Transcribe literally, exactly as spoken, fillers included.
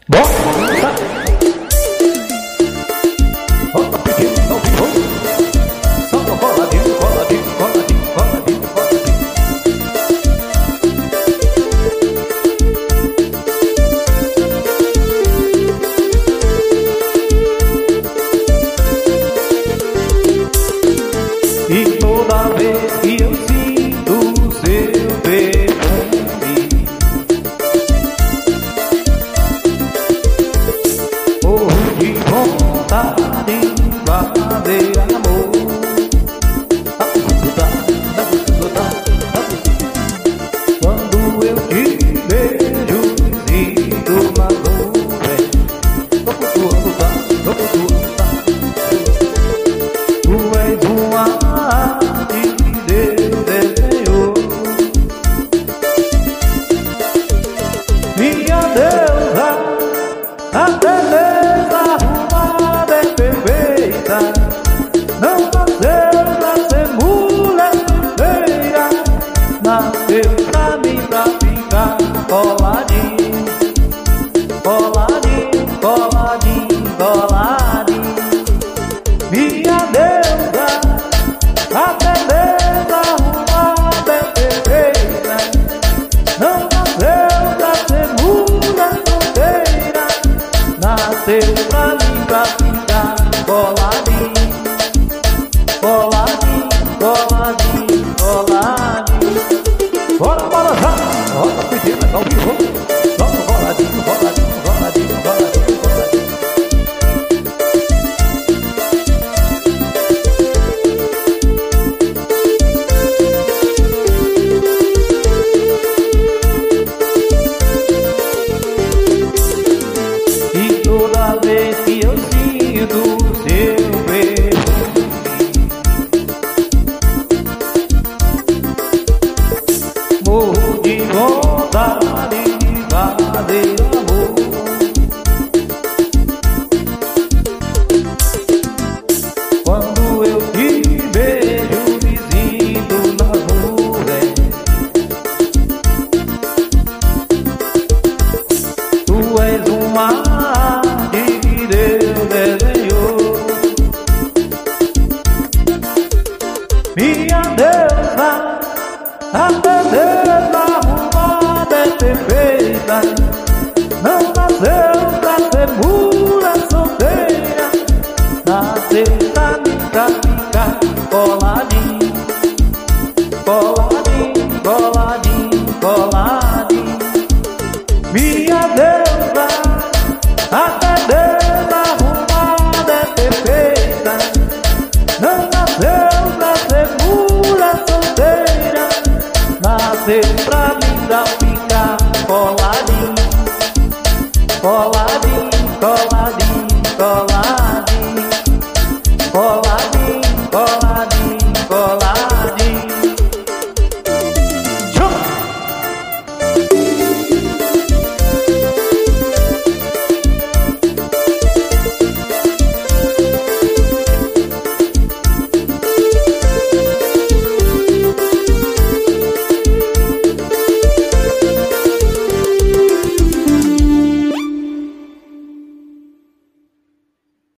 Bota! Bota pequeno, ao vivo. Solta coladinho, coladinho, coladinho, coladinho, coladinho. E toda vez que eu sinto o seu perfume, morro de vontade de fazer amor. Quando eu te vejo, sinto uma nuvem. Tô por tua, tô por tua. Tu és uma arte que Deus desenhou. Minha deusa, a beleza arrumada é perfeita. Não nasceu pra ser mulher feia, nasceu pra mim pra ficar coladinho, coladinho, coladinho, coladinho. Minha deusa, a beleza arrumada é perfeita. Não nasceu pra ser mulher solteira, nasceu pra mim pra ficar coladinho, coladinho, coladinho, coladinho. Bora, bora já! Roda pedida, ao vivo. Vamos coladinho, coladinho, coladinho, coladinho, coladinho. E toda vez que eu sinto o seu perfume, morro de vontade de fazer amor. Quando eu te vejo, me sinto na nuvem. Tu és uma arte que Deus desenhou. Minha deusa, a beleza arrumada é perfeita. Não nasceu pra ser mulher solteira, nasceu pra mim pra ficar coladinho, coladinho, coladinho, coladinho. Minha deusa, a beleza arrumada é perfeita. Não nasceu pra ser mulher solteira, nasceu pra mim pra ficar coladinho, coladinho, coladinho.